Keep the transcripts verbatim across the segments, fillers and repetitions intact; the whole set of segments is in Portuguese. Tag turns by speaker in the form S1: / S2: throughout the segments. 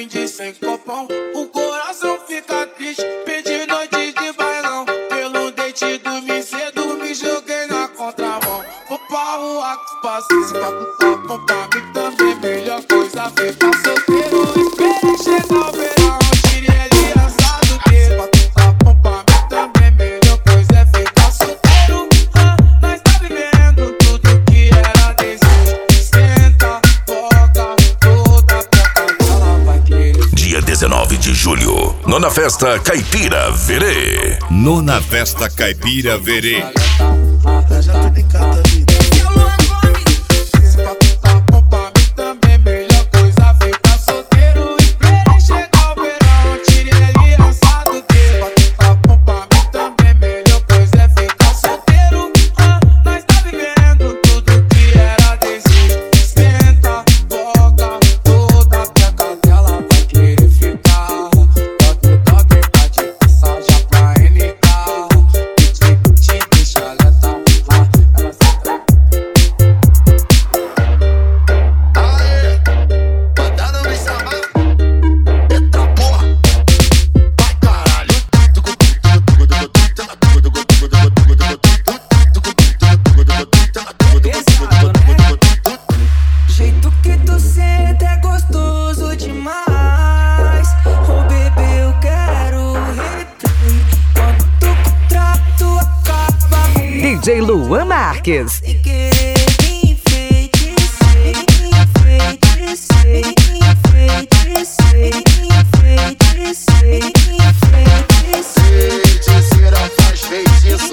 S1: brinde sem copão. O coração fica triste, perdi noite de bailão. Pelo dente dormi cedo, me joguei na contramão. Vou pra rua que passei, pra tu tá pra mim também. Melhor coisa ficar solteiro, esperei chegar o verão. Tire ele assado que pra tu tá pra mim também. Melhor coisa é ficar solteiro. Ah, nós tá vivendo tudo que era desejo. Senta, toca, toda toca, ela vai querer.
S2: Dia dezenove de julho, Nona Festa Caipira Verê.
S3: Nona Festa Caipira Verê.
S1: Já tô de cada vida. Pra tu tá pra mim também. Melhor coisa ficar solteiro. Esperei chegar o verão. Tire ele assado que pra tu tá pra mim também. Melhor coisa é ficar solteiro. Ah, nós tá vivendo tudo que era desejo. Senta, toca, toda peca dela vai querer ficar. Toque, toque, tá de passagem pra N K. Te, te deixa letal. Ah, ela se trata.
S4: Aê, mandaram me chamar. Eita porra, vai caralho.
S5: Jeito que tu senta é gostoso demais. Oh bebê, eu quero replay. Quando tu contrato acaba
S6: D J Luan Marques.
S5: sem querer me enfeitiçei, enfeitiçei, enfeitiçei, enfeitiçei, enfeitiçei,
S4: Feiticeira faz feitiço.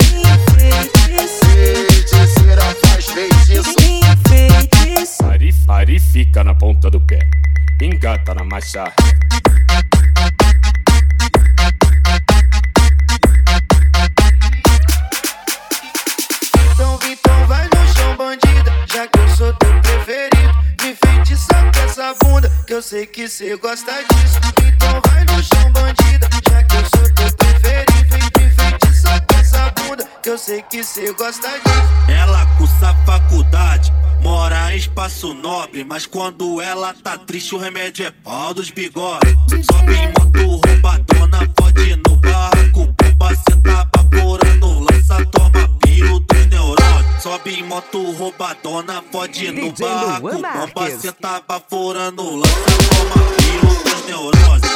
S4: Feiticeira faz feitiço.
S5: enfeitiçei.
S7: Ari, Ari fica na ponta do pé, engata na marcha.
S5: Então, então vai no chão, bandida, já que eu sou teu preferido. Me feitiça com essa bunda, que eu sei que cê gosta disso. Então vai no chão, bandida, já que eu sou teu preferido. Me feitiça com essa bunda, que eu sei que cê gosta disso.
S8: Ela cursa faculdade, mora em espaço nobre, mas quando ela tá triste o remédio é pau dos bigodes. Sobe em moto roubadona, pode no barco, bomba cê tá baforando, lança, toma piro dos neurônios. Sobe em moto roubadona, pode no
S6: D J
S8: barco,
S6: Luan
S8: bomba
S6: Marques.
S8: cê tá baforando, lança, toma piro dos neurônios.